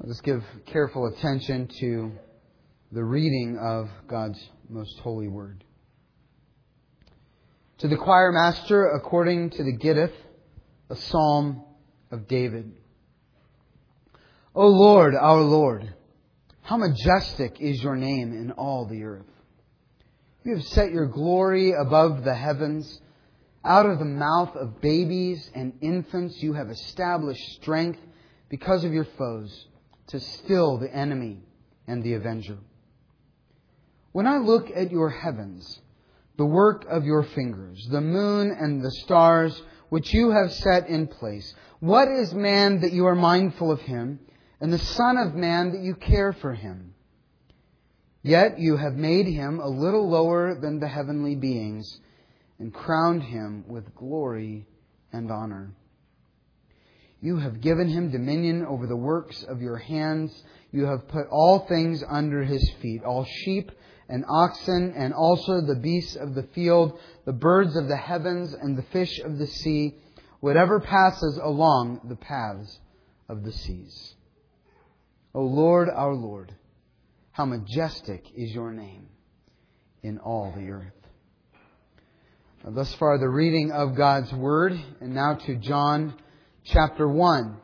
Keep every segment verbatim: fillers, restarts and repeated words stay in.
Let's give careful attention to the reading of God's most holy word. To the choir master, according to the Gittith, a psalm of David. O Lord, our Lord, how majestic is your name in all the earth. You have set your glory above the heavens. Out of the mouth of babies and infants you have established strength because of your foes, to still the enemy and the avenger. When I look at your heavens, the work of your fingers, the moon and the stars which you have set in place, what is man that you are mindful of him, and the Son of Man that you care for him? Yet you have made him a little lower than the heavenly beings, and crowned him with glory and honor. You have given him dominion over the works of your hands. You have put all things under his feet, all sheep and oxen, and also the beasts of the field, the birds of the heavens, and the fish of the sea, whatever passes along the paths of the seas. O Lord, our Lord, how majestic is your name in all the earth. Now, thus far, the reading of God's Word, and now to John chapter one.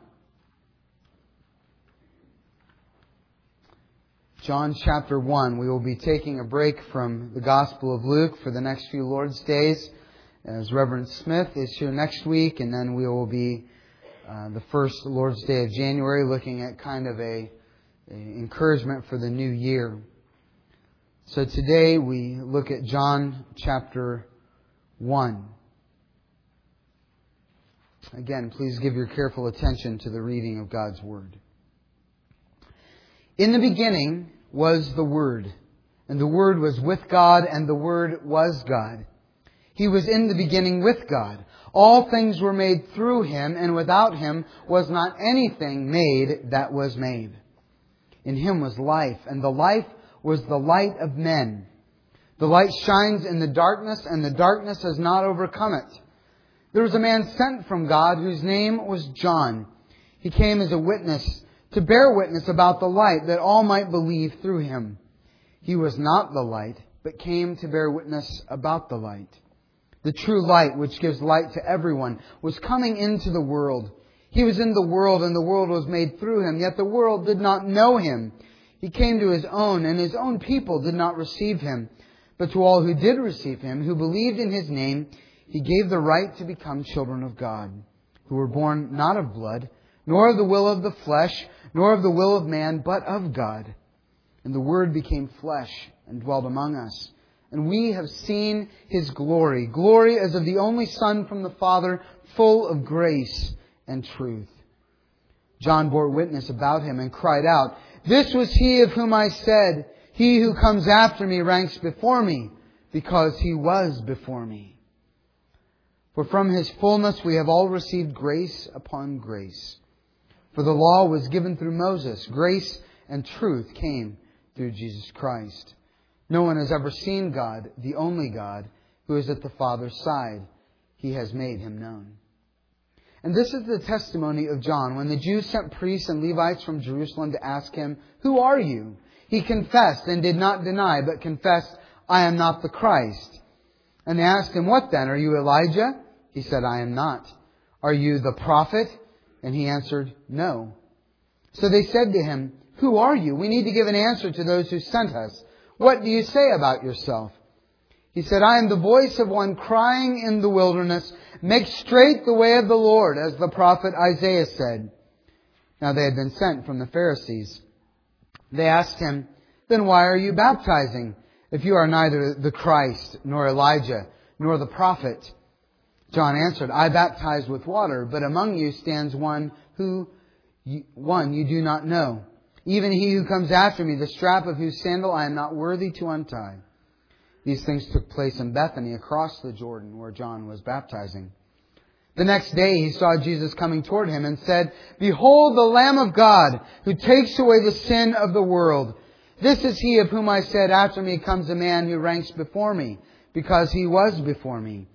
John chapter one. We will be taking a break from the Gospel of Luke for the next few Lord's Days, as Reverend Smith is here next week, and then we will be uh, the first Lord's Day of January, looking at kind of a, a encouragement for the new year. So today we look at John chapter one. Again, please give your careful attention to the reading of God's Word. In the beginning was the Word, and the Word was with God, and the Word was God. He was in the beginning with God. All things were made through Him, and without Him was not anything made that was made. In Him was life, and the life was the light of men. The light shines in the darkness, and the darkness has not overcome it. There was a man sent from God whose name was John. He came as a witness, to bear witness about the light, that all might believe through him. He was not the light, but came to bear witness about the light. The true light, which gives light to everyone, was coming into the world. He was in the world, and the world was made through him, yet the world did not know him. He came to his own, and his own people did not receive him. But to all who did receive him, who believed in his name, He gave the right to become children of God, who were born not of blood, nor of the will of the flesh, nor of the will of man, but of God. And the Word became flesh and dwelt among us. And we have seen His glory, glory as of the only Son from the Father, full of grace and truth. John bore witness about Him and cried out, "This was He of whom I said, He who comes after me ranks before me, because He was before me." For from His fullness we have all received grace upon grace. For the law was given through Moses. Grace and truth came through Jesus Christ. No one has ever seen God, the only God, who is at the Father's side. He has made Him known. And this is the testimony of John. When the Jews sent priests and Levites from Jerusalem to ask him, "Who are you?" he confessed and did not deny, but confessed, "I am not the Christ." And they asked him, "What then? Are you Elijah?" He said, "I am not." "Are you the prophet?" And he answered, "No." So they said to him, "Who are you? We need to give an answer to those who sent us. What do you say about yourself?" He said, "I am the voice of one crying in the wilderness, 'Make straight the way of the Lord,' as the prophet Isaiah said." Now they had been sent from the Pharisees. They asked him, "Then why are you baptizing, if you are neither the Christ, nor Elijah, nor the prophet?" John answered, "I baptize with water, but among you stands one who, one you do not know. Even he who comes after me, the strap of whose sandal I am not worthy to untie." These things took place in Bethany, across the Jordan, where John was baptizing. The next day he saw Jesus coming toward him and said, "Behold the Lamb of God, who takes away the sin of the world. This is He of whom I said, 'After me comes a man who ranks before me, because He was before me.'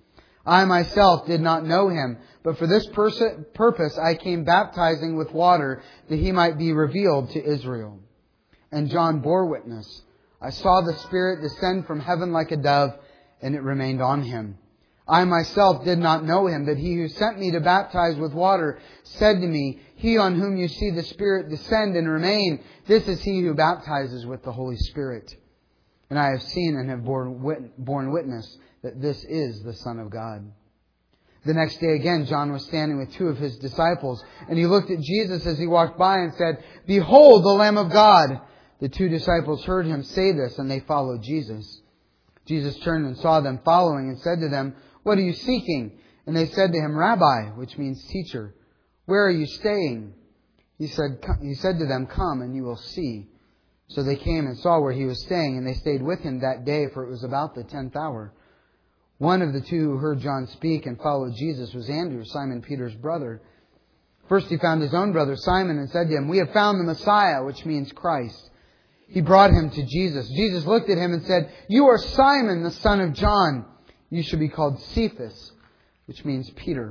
I myself did not know him, but for this pers- purpose I came baptizing with water, that he might be revealed to Israel." And John bore witness, "I saw the Spirit descend from heaven like a dove, and it remained on him. I myself did not know him, but he who sent me to baptize with water said to me, 'He on whom you see the Spirit descend and remain, this is he who baptizes with the Holy Spirit.' And I have seen and have borne witness that this is the Son of God." The next day again, John was standing with two of his disciples, and he looked at Jesus as he walked by and said, "Behold, the Lamb of God!" The two disciples heard him say this, and they followed Jesus. Jesus turned and saw them following and said to them, "What are you seeking?" And they said to him, "Rabbi," which means teacher, "where are you staying?" He said, he said to them, "Come and you will see." So they came and saw where he was staying, and they stayed with him that day, for it was about the tenth hour. One of the two who heard John speak and followed Jesus was Andrew, Simon Peter's brother. First he found his own brother Simon and said to him, "We have found the Messiah," which means Christ. He brought him to Jesus. Jesus looked at him and said, "You are Simon, the son of John. You shall be called Cephas," which means Peter.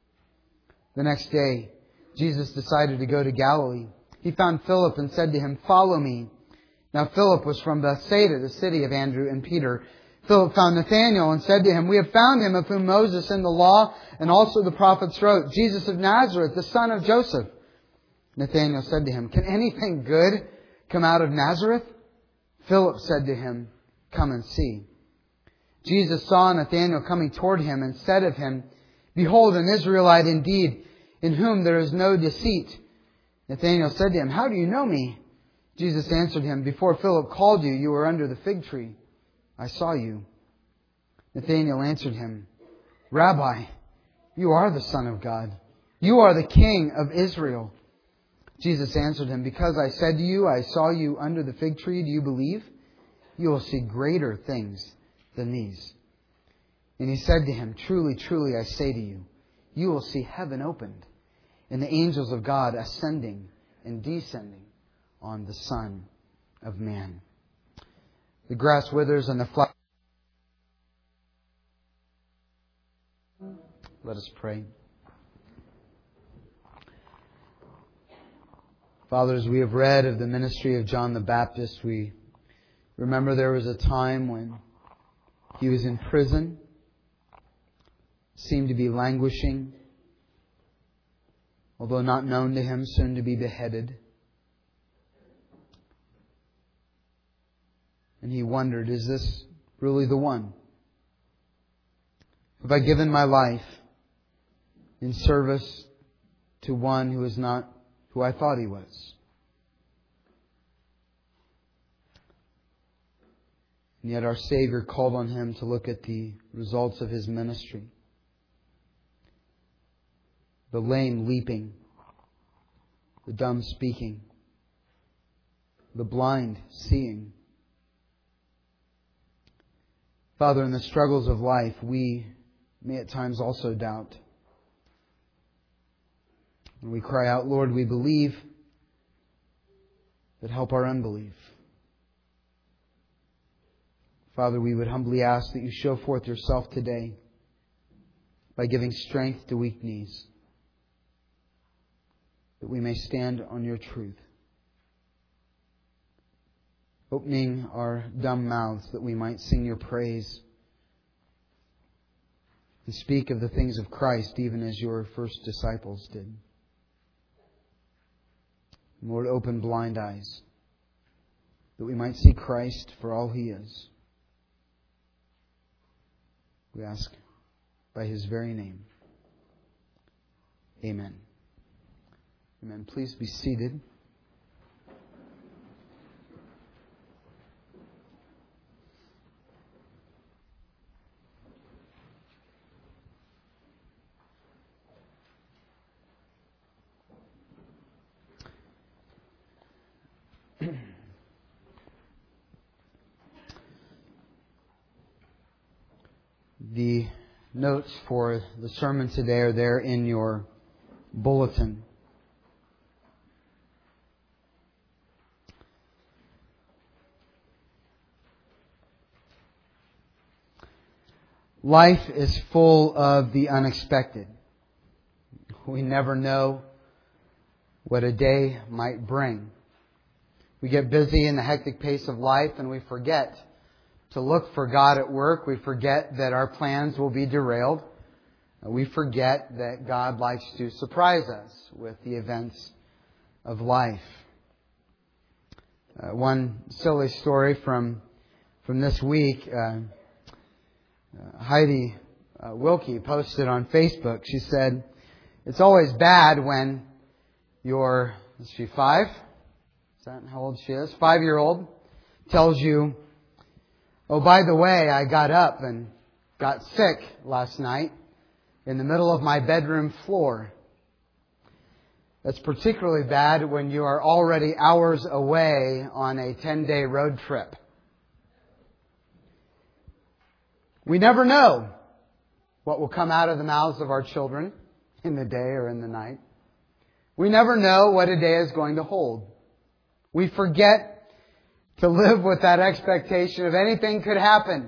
The next day, Jesus decided to go to Galilee. He found Philip and said to him, "Follow me." Now Philip was from Bethsaida, the city of Andrew and Peter. Philip found Nathanael and said to him, "We have found him of whom Moses in the law and also the prophets wrote, Jesus of Nazareth, the son of Joseph." Nathanael said to him, "Can anything good come out of Nazareth?" Philip said to him, "Come and see." Jesus saw Nathanael coming toward him and said of him, "Behold, an Israelite indeed, in whom there is no deceit." Nathanael said to him, "How do you know me?" Jesus answered him, "Before Philip called you, you were under the fig tree. I saw you." Nathanael answered him, "Rabbi, you are the Son of God. You are the King of Israel." Jesus answered him, "Because I said to you, I saw you under the fig tree, do you believe? You will see greater things than these." And he said to him, "Truly, truly, I say to you, you will see heaven opened, and the angels of God ascending and descending on the Son of Man." The grass withers and the flower. Let us pray. Father, as we have read of the ministry of John the Baptist, we remember there was a time when he was in prison, seemed to be languishing, although not known to him, soon to be beheaded. And he wondered, is this really the one? Have I given my life in service to one who is not who I thought he was? And yet our Savior called on him to look at the results of his ministry. The lame leaping, the dumb speaking, the blind seeing. Father, in the struggles of life, we may at times also doubt. When we cry out, "Lord, we believe," but help our unbelief. Father, we would humbly ask that you show forth yourself today by giving strength to weak knees, that we may stand on your truth, opening our dumb mouths that we might sing your praise and speak of the things of Christ, even as your first disciples did. Lord, open blind eyes that we might see Christ for all He is. We ask by His very name. Amen. Amen. Please be seated. The notes for the sermon today are there in your bulletin. Life is full of the unexpected. We never know what a day might bring. We get busy in the hectic pace of life and we forget to look for God at work. We forget that our plans will be derailed. We forget that God likes to surprise us with the events of life. Uh, one silly story from from this week. Uh, uh, Heidi uh, Wilkie posted on Facebook. She said, "It's always bad when your is she five? Is that how old she is? Five-year-old tells you, 'Oh, by the way, I got up and got sick last night in the middle of my bedroom floor.' That's particularly bad when you are already hours away on a ten-day road trip. We never know what will come out of the mouths of our children in the day or in the night. We never know what a day is going to hold. We forget to live with that expectation of anything could happen.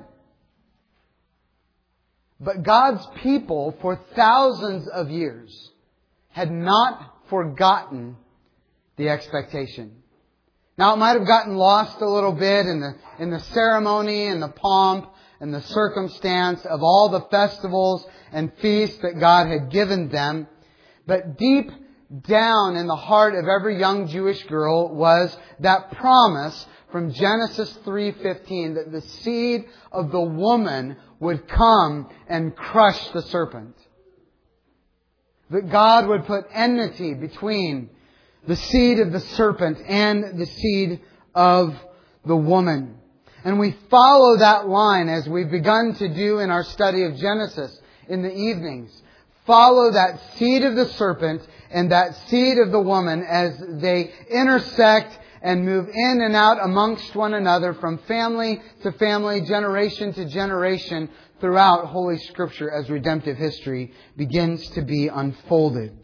But God's people for thousands of years had not forgotten the expectation. Now it might have gotten lost a little bit in the in the ceremony and the pomp and the circumstance of all the festivals and feasts that God had given them. But deep down in the heart of every young Jewish girl was that promise from Genesis three fifteen that the seed of the woman would come and crush the serpent. That God would put enmity between the seed of the serpent and the seed of the woman. And we follow that line as we've begun to do in our study of Genesis in the evenings. Follow that seed of the serpent and that seed of the woman as they intersect and move in and out amongst one another from family to family, generation to generation throughout Holy Scripture as redemptive history begins to be unfolded.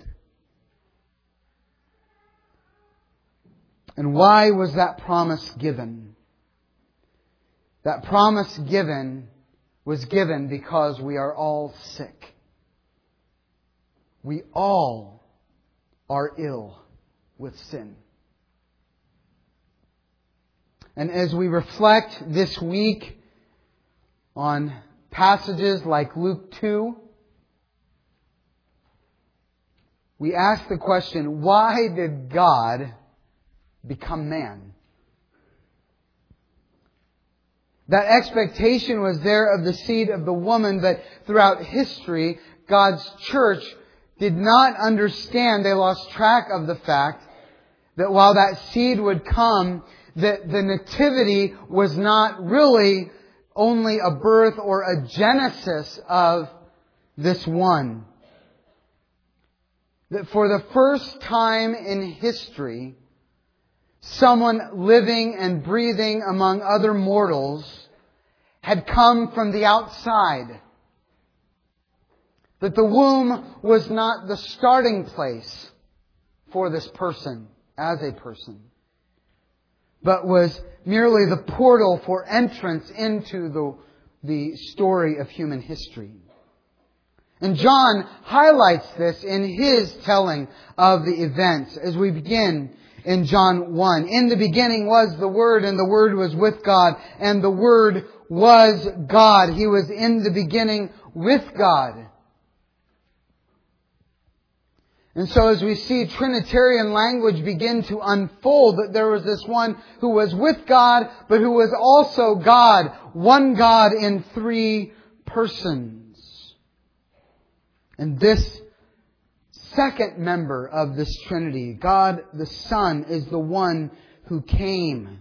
And why was that promise given? That promise given was given because we are all sick. We all are ill with sin. And as we reflect this week on passages like Luke two, we ask the question, why did God become man? That expectation was there of the seed of the woman, but throughout history, God's church did not understand, they lost track of the fact that while that seed would come, that the nativity was not really only a birth or a genesis of this one. That for the first time in history, someone living and breathing among other mortals had come from the outside. That the womb was not the starting place for this person as a person, but was merely the portal for entrance into the, the story of human history. And John highlights this in his telling of the events as we begin in John one. In the beginning was the Word, and the Word was with God, and the Word was God. He was in the beginning with God. And so as we see Trinitarian language begin to unfold, that there was this one who was with God, but who was also God. One God in three persons. And this second member of this Trinity, God the Son, is the one who came.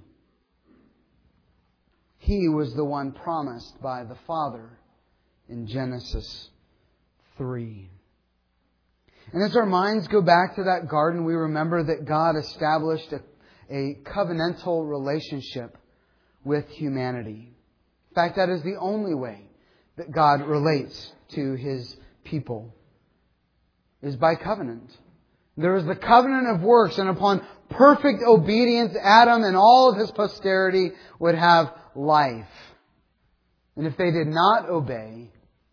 He was the one promised by the Father in Genesis three. And as our minds go back to that garden, we remember that God established a, a covenantal relationship with humanity. In fact, that is the only way that God relates to His people, is by covenant. There is the covenant of works, and upon perfect obedience, Adam and all of his posterity would have life. And if they did not obey,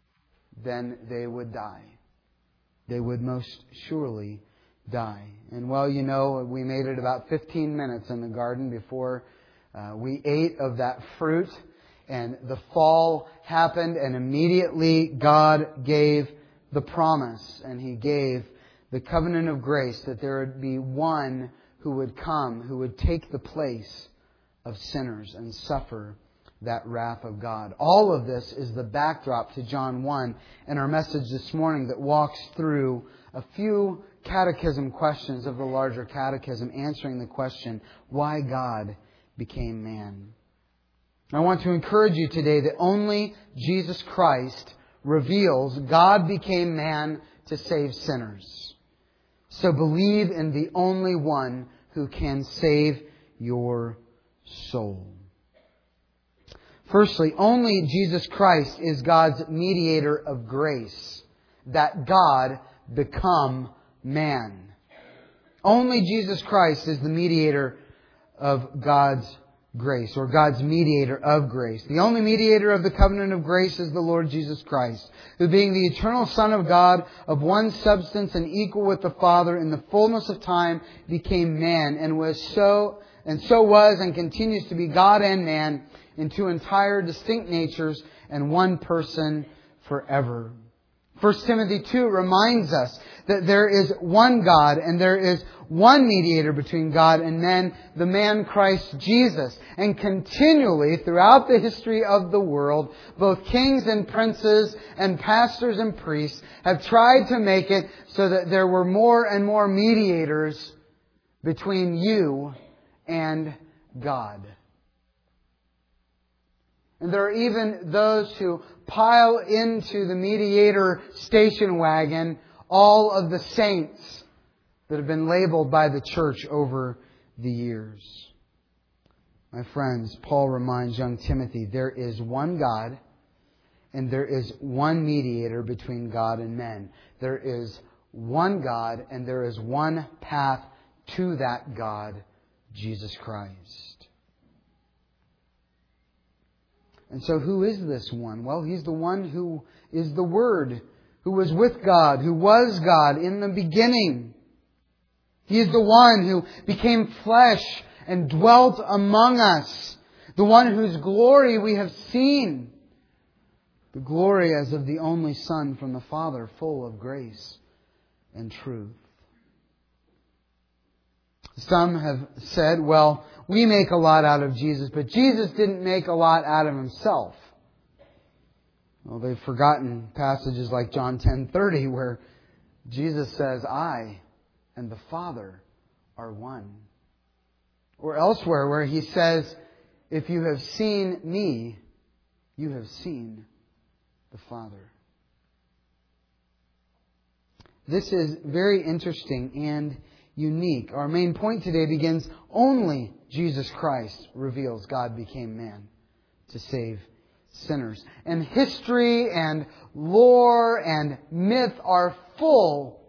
then they would die. They would most surely die. And well, you know, we made it about fifteen minutes in the garden before uh, we ate of that fruit. And the fall happened, and immediately God gave the promise. And He gave the covenant of grace that there would be one who would come, who would take the place of sinners and suffer that wrath of God. All of this is the backdrop to John one and our message this morning that walks through a few catechism questions of the larger catechism, answering the question, why God became man. I want to encourage you today that only Jesus Christ reveals God became man to save sinners. So believe in the only one who can save your soul. Firstly, only Jesus Christ is God's mediator of grace, that God become man. Only Jesus Christ is the mediator of God's grace, or God's mediator of grace. The only mediator of the covenant of grace is the Lord Jesus Christ, who being the eternal Son of God, of one substance and equal with the Father in the fullness of time, became man, and was so and so was and continues to be God and man in two entire distinct natures and one person forever. First Timothy two reminds us that there is one God and there is one mediator between God and men, the man Christ Jesus. And continually throughout the history of the world, both kings and princes and pastors and priests have tried to make it so that there were more and more mediators between you and God. And there are even those who pile into the mediator station wagon all of the saints that have been labeled by the church over the years. My friends, Paul reminds young Timothy, there is one God and there is one mediator between God and men. There is one God and there is one path to that God, Jesus Christ. And so who is this one? Well, He's the one who is the Word, who was with God, who was God in the beginning. He is the one who became flesh and dwelt among us. The one whose glory we have seen. The glory as of the only Son from the Father, full of grace and truth. Some have said, well, we make a lot out of Jesus, but Jesus didn't make a lot out of Himself. Well, they've forgotten passages like John ten thirty where Jesus says, I and the Father are one. Or elsewhere where He says, if you have seen me, you have seen the Father. This is very interesting and unique. Our main point today begins, only Jesus Christ reveals God became man to save sinners. And history and lore and myth are full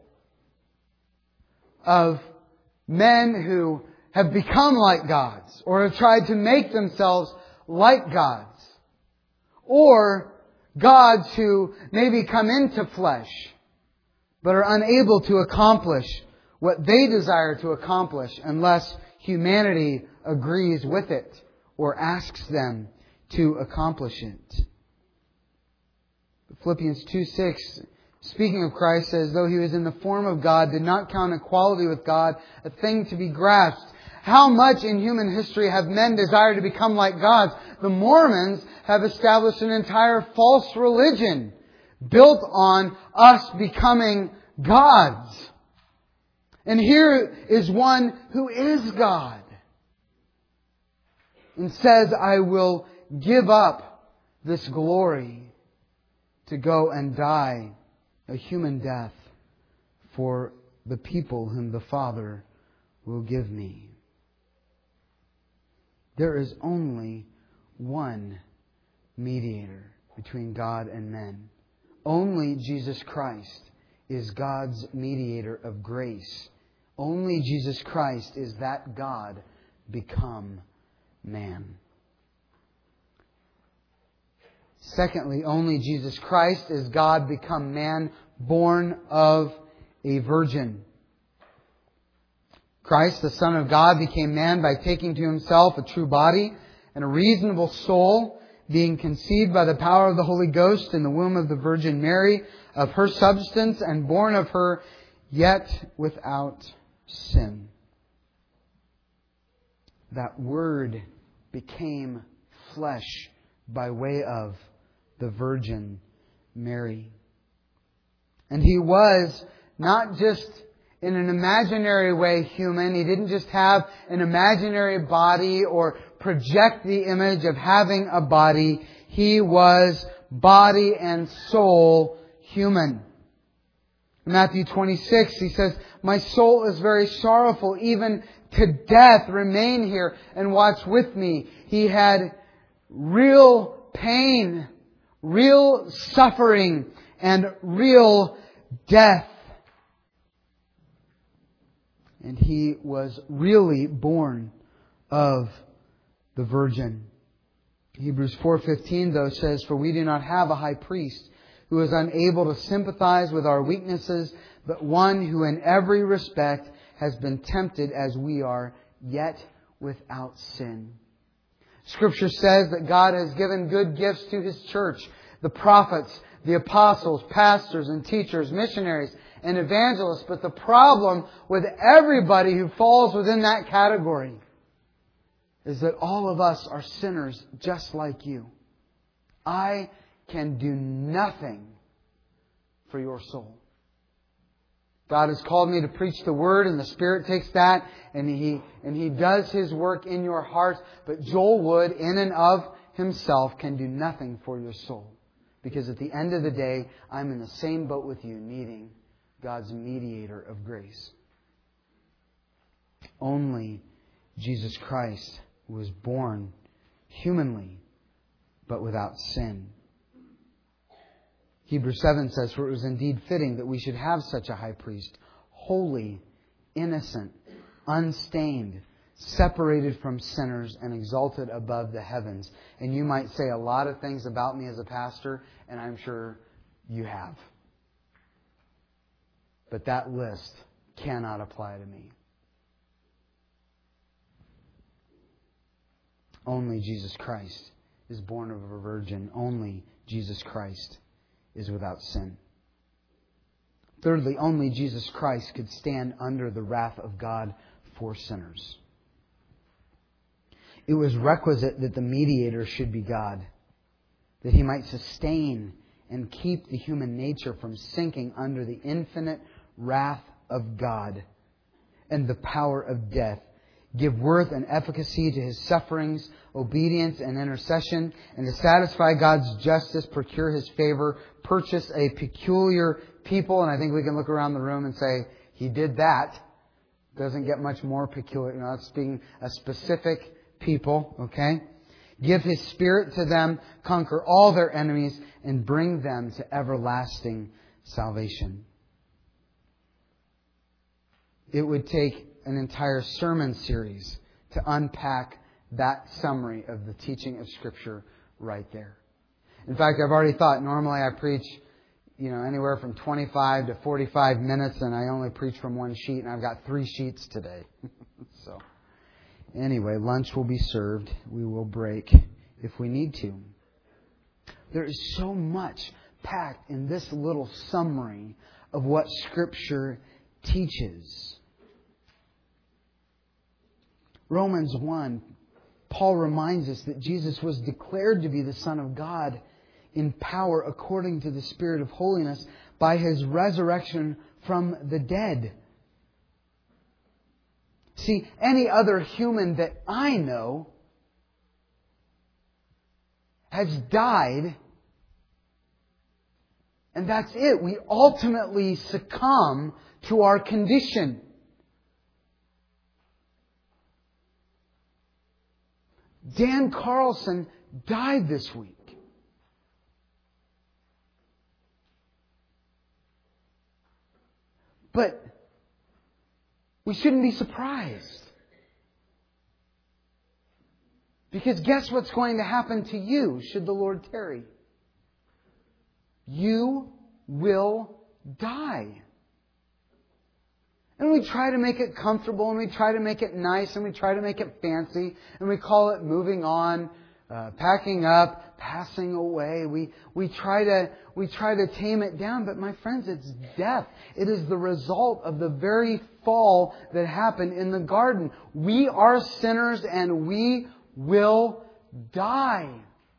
of men who have become like gods or have tried to make themselves like gods. Or gods who maybe come into flesh but are unable to accomplish what they desire to accomplish unless humanity agrees with it or asks them to accomplish it. Philippians two six, speaking of Christ, says, though He was in the form of God, did not count equality with God a thing to be grasped. How much in human history have men desired to become like gods? The Mormons have established an entire false religion built on us becoming gods. And here is one who is God and says, I will give up this glory to go and die a human death for the people whom the Father will give me. There is only one mediator between God and men. Only Jesus Christ is God's mediator of grace. Only Jesus Christ is that God become man. Secondly, only Jesus Christ is God become man, born of a virgin. Christ, the Son of God, became man by taking to Himself a true body and a reasonable soul, being conceived by the power of the Holy Ghost in the womb of the Virgin Mary, of her substance, and born of her, yet without sin. That Word became flesh by way of the Virgin Mary. And He was not just in an imaginary way human. He didn't just have an imaginary body or project the image of having a body. He was body and soul human. In Matthew twenty-six, He says, "My soul is very sorrowful, even to death. Remain here and watch with me." He had real pain, real suffering, and real death. And He was really born of the Virgin. Hebrews four fifteen, though, says, "For we do not have a high priest who is unable to sympathize with our weaknesses, but one who in every respect has been tempted as we are, yet without sin." Scripture says that God has given good gifts to His church. The prophets, the apostles, pastors and teachers, missionaries and evangelists. But the problem with everybody who falls within that category is that all of us are sinners just like you. I can do nothing for your soul. God has called me to preach the Word, and the Spirit takes that and He and He does His work in your heart. But Joel Wood, in and of himself, can do nothing for your soul. Because at the end of the day, I'm in the same boat with you, needing God's mediator of grace. Only Jesus Christ was born humanly, but without sin. Hebrews seven says, "For it was indeed fitting that we should have such a high priest, holy, innocent, unstained, separated from sinners, and exalted above the heavens." And you might say a lot of things about me as a pastor, and I'm sure you have. But that list cannot apply to me. Only Jesus Christ is born of a virgin. Only Jesus Christ is without sin. Thirdly, only Jesus Christ could stand under the wrath of God for sinners. It was requisite that the mediator should be God, that He might sustain and keep the human nature from sinking under the infinite wrath of God and the power of death, give worth and efficacy to His sufferings, obedience and intercession, and to satisfy God's justice, procure His favor, purchase a peculiar people. And I think we can look around the room and say, He did that. Doesn't get much more peculiar. You know, it's being a specific people, okay? Give His Spirit to them, conquer all their enemies, and bring them to everlasting salvation. It would take an entire sermon series to unpack that summary of the teaching of Scripture right there. In fact, I've already thought, normally I preach, you know, anywhere from twenty-five to forty-five minutes, and I only preach from one sheet, and I've got three sheets today. So, anyway, lunch will be served. We will break if we need to. There is so much packed in this little summary of what Scripture teaches. Romans one, Paul reminds us that Jesus was declared to be the Son of God in power according to the Spirit of holiness by His resurrection from the dead. See, any other human that I know has died, and that's it. We ultimately succumb to our condition. Dan Carlson died this week. But we shouldn't be surprised. Because guess what's going to happen to you should the Lord tarry? you will die. And we try to make it comfortable, and we try to make it nice, and we try to make it fancy, and we call it moving on, uh, packing up, passing away. We we try to we try to tame it down, but my friends, it's death. It is the result of the very fall that happened in the garden. We are sinners, and we will die.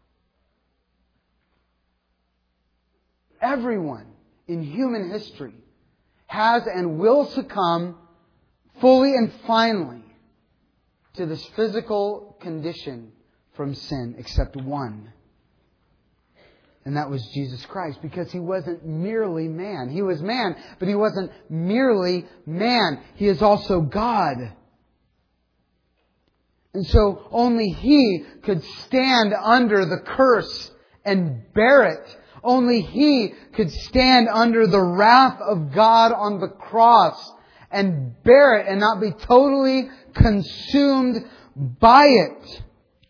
Everyone in human history has and will succumb fully and finally to this physical condition from sin, except one. And that was Jesus Christ, because He wasn't merely man. He was man, but He wasn't merely man. He is also God. And so only He could stand under the curse and bear it. Only He could stand under the wrath of God on the cross and bear it and not be totally consumed by it.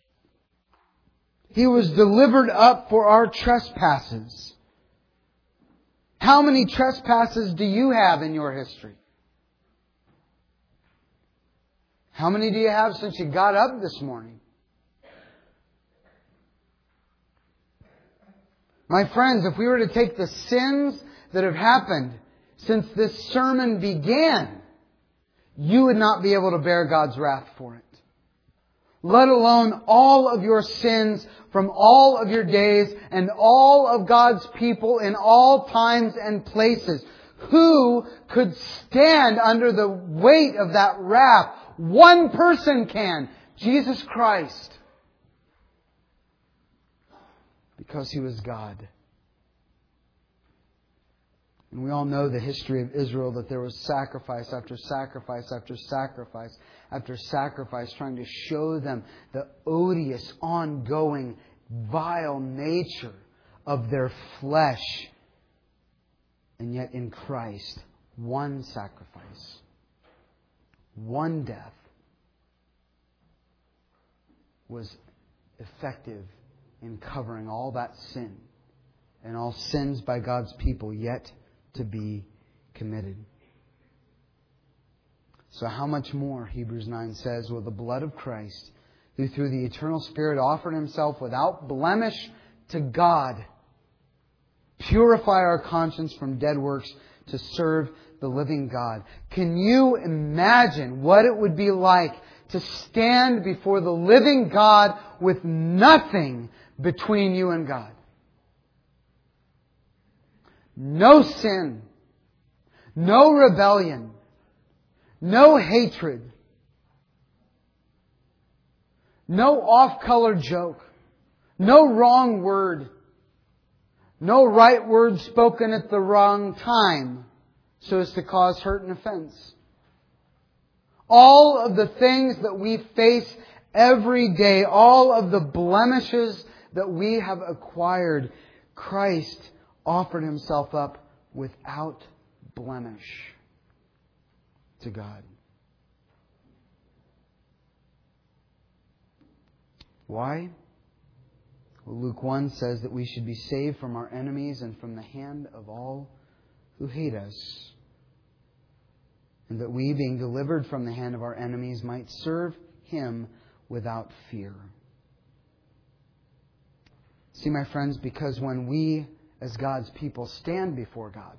He was delivered up for our trespasses. How many trespasses do you have in your history? How many do you have since you got up this morning? My friends, if we were to take the sins that have happened since this sermon began, you would not be able to bear God's wrath for it. Let alone all of your sins from all of your days and all of God's people in all times and places. Who could stand under the weight of that wrath? One person can. Jesus Christ. Because He was God. And we all know the history of Israel, that there was sacrifice after sacrifice after sacrifice after sacrifice, trying to show them the odious, ongoing, vile nature of their flesh. And yet in Christ, one sacrifice, one death was effective in covering all that sin and all sins by God's people yet to be committed. So how much more, Hebrews nine says, will the blood of Christ, who through the eternal Spirit offered Himself without blemish to God, purify our conscience from dead works to serve the living God. Can you imagine what it would be like to stand before the living God with nothing between you and God? No sin, no rebellion, no hatred, no off-color joke, no wrong word, no right word spoken at the wrong time so as to cause hurt and offense. All of the things that we face every day, all of the blemishes that we have acquired, Christ offered Himself up without blemish to God. Why? Well, Luke one says that we should be saved from our enemies and from the hand of all who hate us, and that we, being delivered from the hand of our enemies, might serve Him without fear. See, my friends, because when we as God's people stand before God,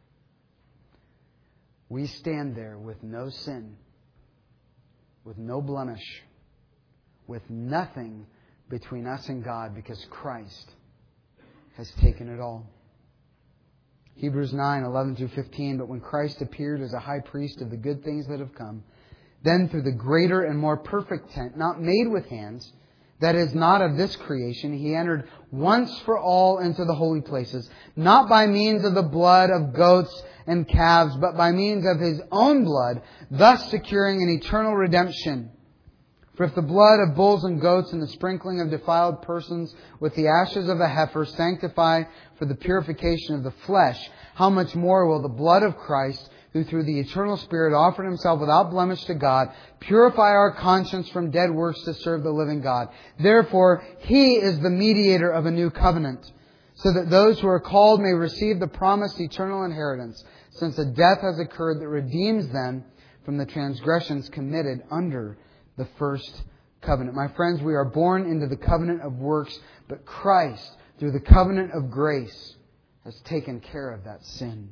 we stand there with no sin, with no blemish, with nothing between us and God, because Christ has taken it all. Hebrews nine, eleven through fifteen, but when Christ appeared as a high priest of the good things that have come, then through the greater and more perfect tent, not made with hands, that is not of this creation, He entered once for all into the holy places, not by means of the blood of goats and calves, but by means of His own blood, thus securing an eternal redemption. For if the blood of bulls and goats and the sprinkling of defiled persons with the ashes of a heifer sanctify for the purification of the flesh, how much more will the blood of Christ, who through the eternal Spirit offered Himself without blemish to God, purify our conscience from dead works to serve the living God. Therefore, He is the mediator of a new covenant, so that those who are called may receive the promised eternal inheritance, since a death has occurred that redeems them from the transgressions committed under the first covenant. My friends, we are born into the covenant of works, but Christ, through the covenant of grace, has taken care of that sin.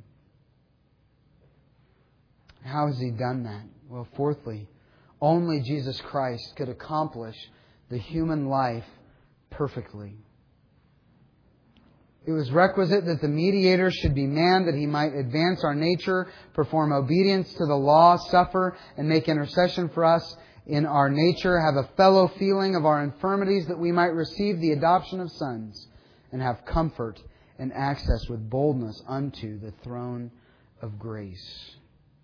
How has He done that? Well, fourthly, only Jesus Christ could accomplish the human life perfectly. It was requisite that the mediator should be man, that He might advance our nature, perform obedience to the law, suffer, and make intercession for us in our nature, have a fellow feeling of our infirmities, that we might receive the adoption of sons, and have comfort and access with boldness unto the throne of grace.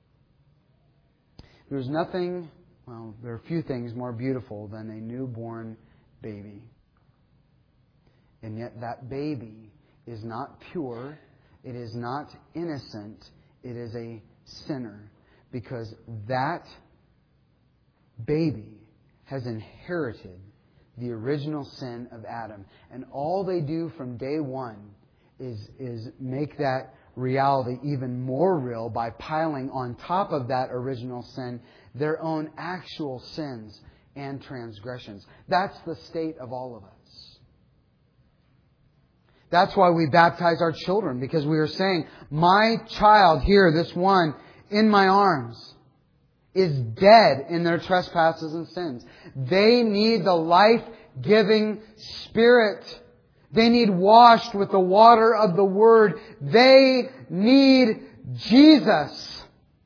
There's nothing, well, there are few things more beautiful than a newborn baby. And yet that baby is not pure, it is not innocent, it is a sinner. Because that baby has inherited the original sin of Adam. And all they do from day one is, is make that reality even more real by piling on top of that original sin their own actual sins and transgressions. That's the state of all of us. That's why we baptize our children, because we are saying, my child here, this one in my arms, is dead in their trespasses and sins. They need the life-giving Spirit. They need washed with the water of the Word. They need Jesus.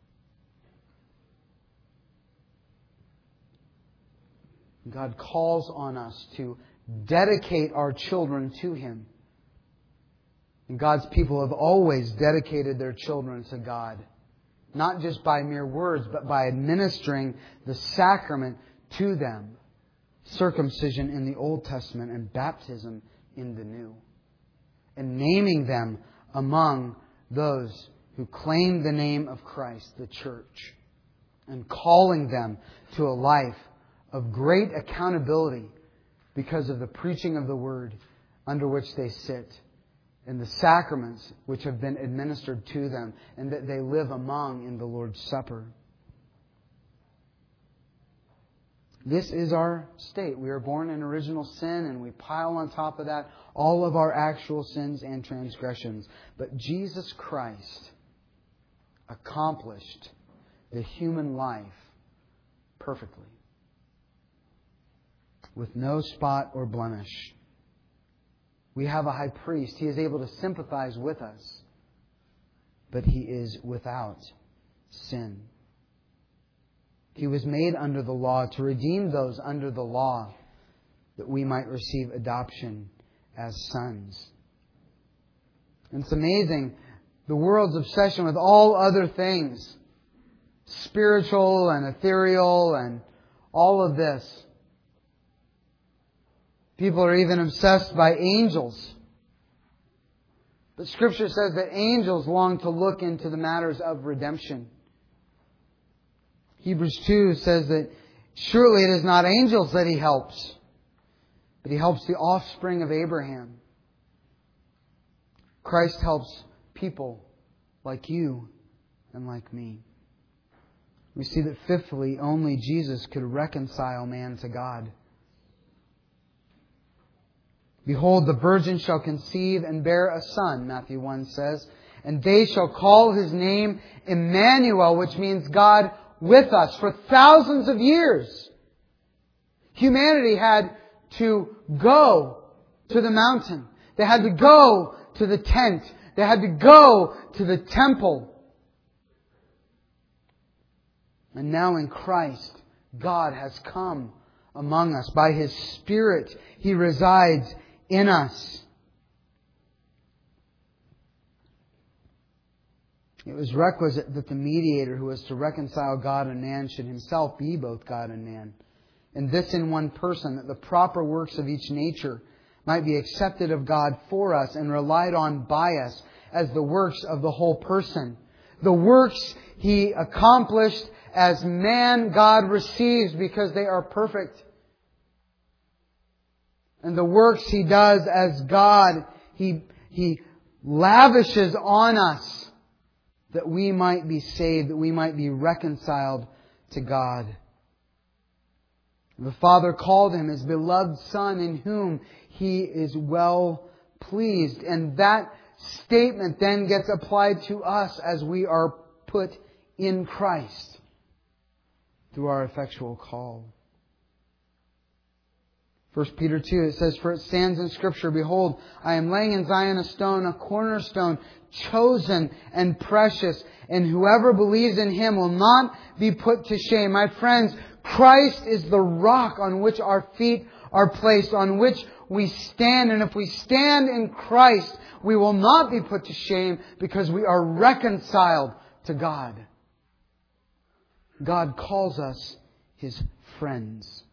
God calls on us to dedicate our children to Him. And God's people have always dedicated their children to God. Not just by mere words, but by administering the sacrament to them. Circumcision in the Old Testament and baptism in the New. And naming them among those who claim the name of Christ, the church. And calling them to a life of great accountability because of the preaching of the Word under which they sit, and the sacraments which have been administered to them and that they live among in the Lord's Supper. This is our state. We are born in original sin, and we pile on top of that all of our actual sins and transgressions. But Jesus Christ accomplished the human life perfectly, with no spot or blemish. We have a high priest. He is able to sympathize with us, but He is without sin. He was made under the law to redeem those under the law, that we might receive adoption as sons. And it's amazing, the world's obsession with all other things, spiritual and ethereal and all of this. People are even obsessed by angels. But Scripture says that angels long to look into the matters of redemption. Hebrews two says that surely it is not angels that He helps, but He helps the offspring of Abraham. Christ helps people like you and like me. We see that fifthly, only Jesus could reconcile man to God. Behold, the virgin shall conceive and bear a son, Matthew one says, and they shall call His name Emmanuel, which means God with us. For thousands of years, humanity had to go to the mountain. They had to go to the tent. They had to go to the temple. And now in Christ, God has come among us. By His Spirit, He resides in us. It was requisite that the mediator who was to reconcile God and man should himself be both God and man. And this in one person, that the proper works of each nature might be accepted of God for us and relied on by us as the works of the whole person. The works He accomplished as man, God receives because they are perfect. And the works He does as God, He He lavishes on us that we might be saved, that we might be reconciled to God. The Father called Him His beloved Son, in whom He is well pleased. And that statement then gets applied to us as we are put in Christ through our effectual call. First Peter two, it says, "For it stands in Scripture, Behold, I am laying in Zion a stone, a cornerstone, chosen and precious, and whoever believes in Him will not be put to shame." My friends, Christ is the rock on which our feet are placed, on which we stand. And if we stand in Christ, we will not be put to shame because we are reconciled to God. God calls us His friends.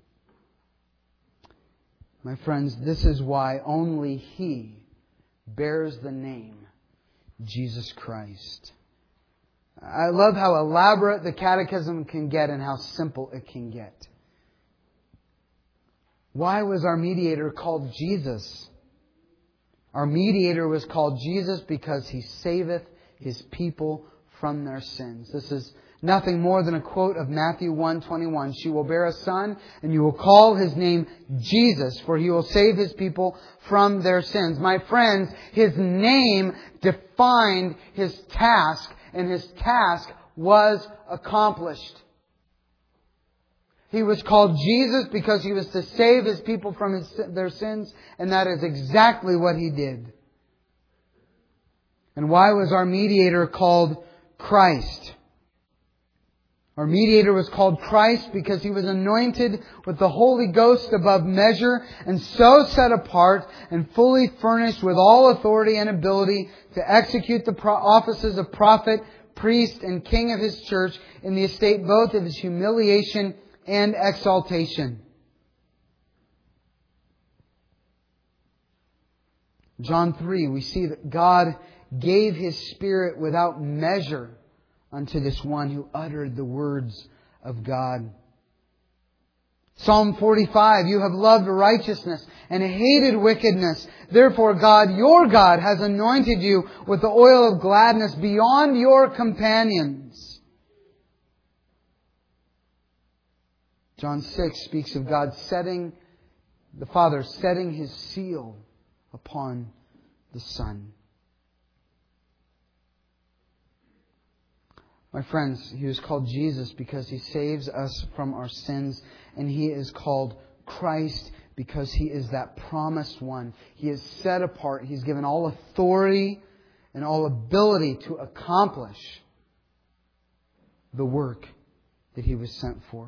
My friends, this is why only He bears the name Jesus Christ. I love how elaborate the catechism can get and how simple it can get. Why was our mediator called Jesus? Our mediator was called Jesus because He saveth His people from their sins. This is nothing more than a quote of Matthew one twenty-one. "She will bear a son, and you will call His name Jesus, for He will save His people from their sins." My friends, His name defined His task, and His task was accomplished. He was called Jesus because He was to save His people from his, their sins, and that is exactly what He did. And why was our mediator called Christ? Our mediator was called Christ because He was anointed with the Holy Ghost above measure, and so set apart and fully furnished with all authority and ability to execute the pro- offices of prophet, priest, and king of His church in the estate both of His humiliation and exaltation. John three, we see that God gave His Spirit without measure unto this one who uttered the words of God. Psalm forty-five, "You have loved righteousness and hated wickedness. Therefore God, your God, has anointed you with the oil of gladness beyond your companions." John six speaks of God setting, the Father setting His seal upon the Son. My friends, He was called Jesus because He saves us from our sins. And He is called Christ because He is that promised one. He is set apart. He's given all authority and all ability to accomplish the work that He was sent for.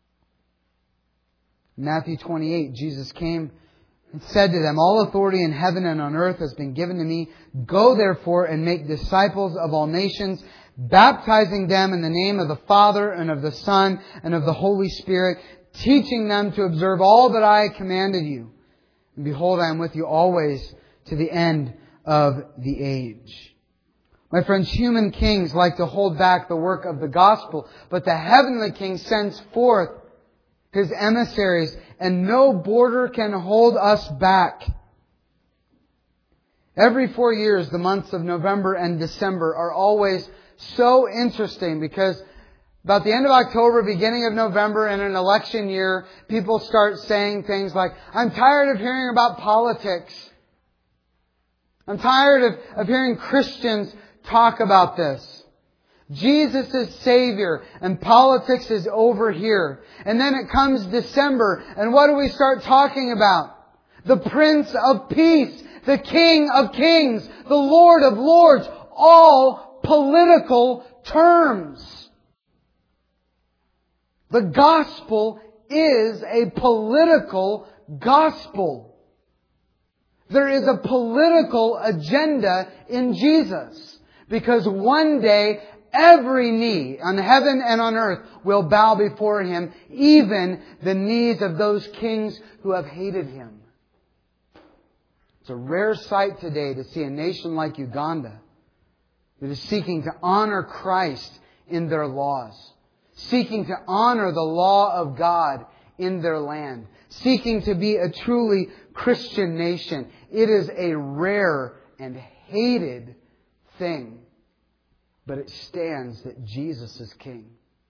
In Matthew twenty-eight, Jesus came and said to them, "All authority in heaven and on earth has been given to me. Go therefore and make disciples of all nations, baptizing them in the name of the Father and of the Son and of the Holy Spirit, teaching them to observe all that I commanded you. And behold, I am with you always to the end of the age." My friends, human kings like to hold back the work of the gospel, but the heavenly King sends forth His emissaries, and no border can hold us back. Every four years, the months of November and December are always so interesting because about the end of October, beginning of November, in an election year, people start saying things like, "I'm tired of hearing about politics. I'm tired of, of hearing Christians talk about this. Jesus is Savior and politics is over here." And then it comes December, and what do we start talking about? The Prince of Peace, the King of Kings, the Lord of Lords, all political terms. The gospel is a political gospel. There is a political agenda in Jesus, because one day every knee on heaven and on earth will bow before Him, even the knees of those kings who have hated Him. It's a rare sight today to see a nation like Uganda that is seeking to honor Christ in their laws, seeking to honor the law of God in their land, seeking to be a truly Christian nation. It is a rare and hated thing, but it stands that Jesus is King.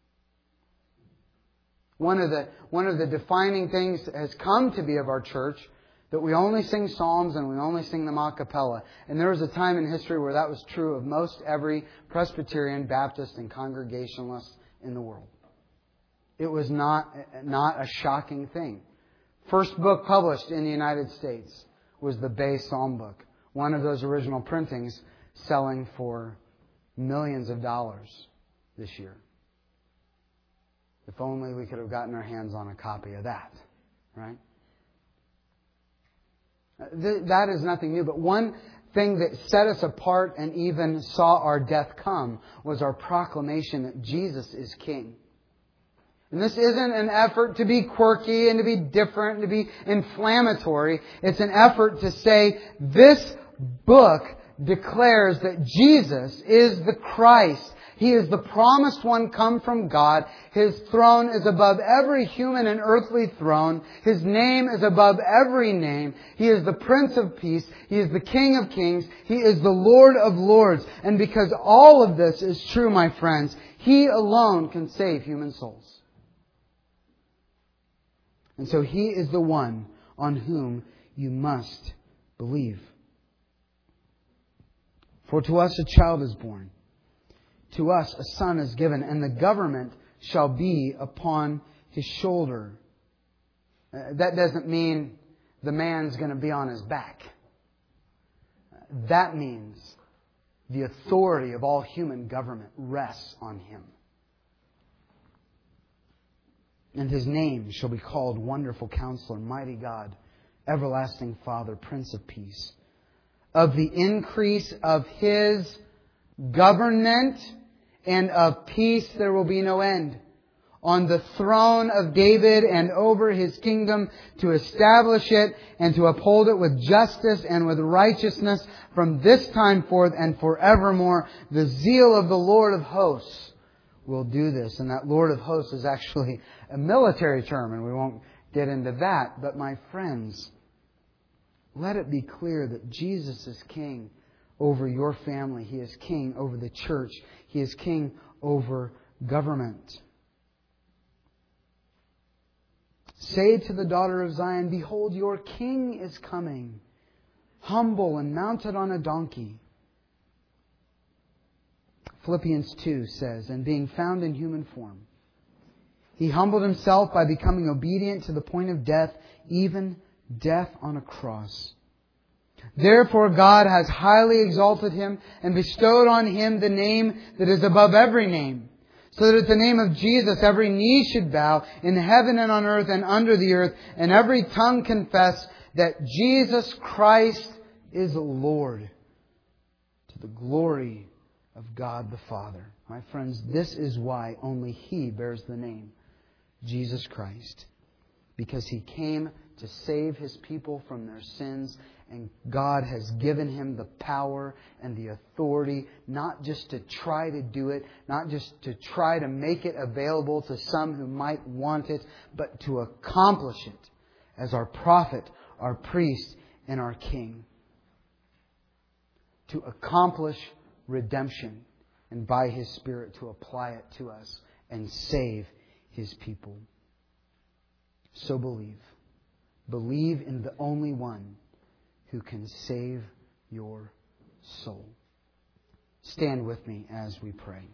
One of the, one of the defining things has come to be of our church that we only sing psalms and we only sing them a cappella. And there was a time in history where that was true of most every Presbyterian, Baptist, and Congregationalist in the world. It was not, not a shocking thing. First book published in the United States was the Bay Psalm Book. One of those original printings selling for millions of dollars this year. If only we could have gotten our hands on a copy of that. Right? That is nothing new. But one thing that set us apart and even saw our death come was our proclamation that Jesus is King. And this isn't an effort to be quirky and to be different and to be inflammatory. It's an effort to say this book declares that Jesus is the Christ. He is the promised one come from God. His throne is above every human and earthly throne. His name is above every name. He is the Prince of Peace. He is the King of Kings. He is the Lord of Lords. And because all of this is true, my friends, He alone can save human souls. And so He is the one on whom you must believe. For to us a child is born. To us a son is given, and the government shall be upon His shoulder. Uh, that doesn't mean the man's going to be on his back. That means the authority of all human government rests on Him. And His name shall be called Wonderful Counselor, Mighty God, Everlasting Father, Prince of Peace. Of the increase of His government and of peace there will be no end. On the throne of David and over His kingdom, to establish it and to uphold it with justice and with righteousness from this time forth and forevermore. The zeal of the Lord of hosts will do this. And that Lord of hosts is actually a military term, and we won't get into that. But my friends, let it be clear that Jesus is King over your family. He is King over the church. He is King over government. Say to the daughter of Zion, behold, your King is coming, humble and mounted on a donkey. Philippians two says, and being found in human form, He humbled Himself by becoming obedient to the point of death, even death on a cross. Therefore God has highly exalted Him and bestowed on Him the name that is above every name, so that at the name of Jesus every knee should bow in heaven and on earth and under the earth, and every tongue confess that Jesus Christ is Lord, to the glory of God the Father. My friends, this is why only He bears the name Jesus Christ. Because He came to save His people from their sins, and God has given Him the power and the authority not just to try to do it, not just to try to make it available to some who might want it, but to accomplish it as our prophet, our priest, and our King. To accomplish redemption, and by His Spirit to apply it to us and save His people. So believe. Believe in the only one who can save your soul. Stand with me as we pray.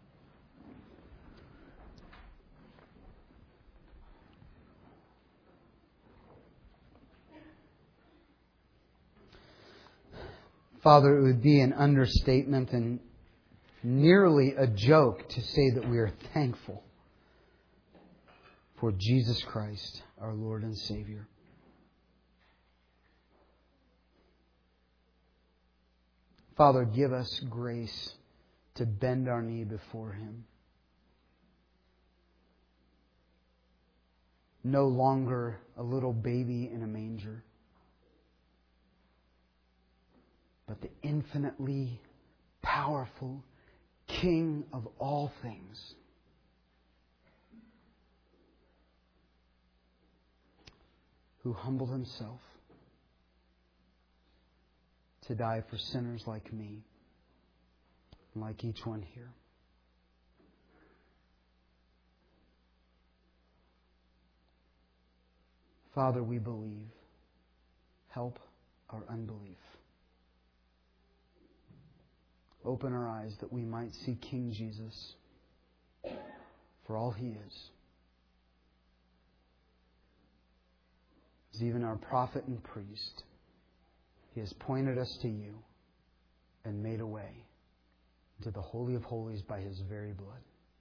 Father, it would be an understatement and nearly a joke to say that we are thankful for Jesus Christ, our Lord and Savior. Father, give us grace to bend our knee before Him. No longer a little baby in a manger, but the infinitely powerful King of all things. Who humbled Himself to die for sinners like me and like each one here. Father, we believe. Help our unbelief. Open our eyes that we might see King Jesus for all He is. As even our prophet and priest, He has pointed us to You and made a way to the Holy of Holies by His very blood.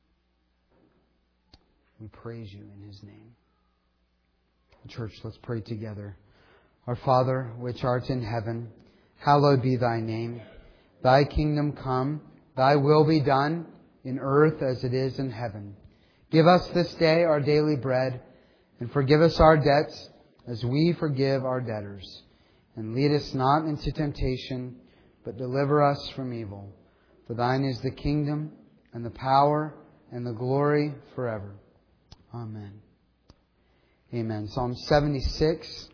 We praise You in His name. Church, let's pray together. Our Father, which art in heaven, hallowed be Thy name. Thy kingdom come, Thy will be done, in earth as it is in heaven. Give us this day our daily bread, and forgive us our debts, as we forgive our debtors. And lead us not into temptation, but deliver us from evil. For Thine is the kingdom, and the power, and the glory forever. Amen. Amen. Psalm seventy-six.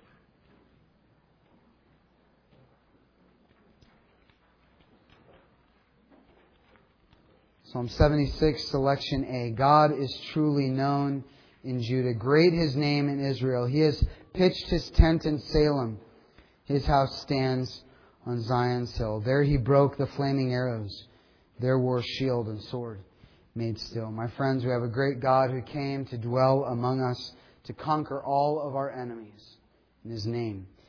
Psalm seventy-six, selection A. God is truly known in Judah. Great His name in Israel. He has pitched His tent in Salem. His house stands on Zion's hill. There He broke the flaming arrows. There wore shield and sword made still. My friends, we have a great God who came to dwell among us, to conquer all of our enemies in His name.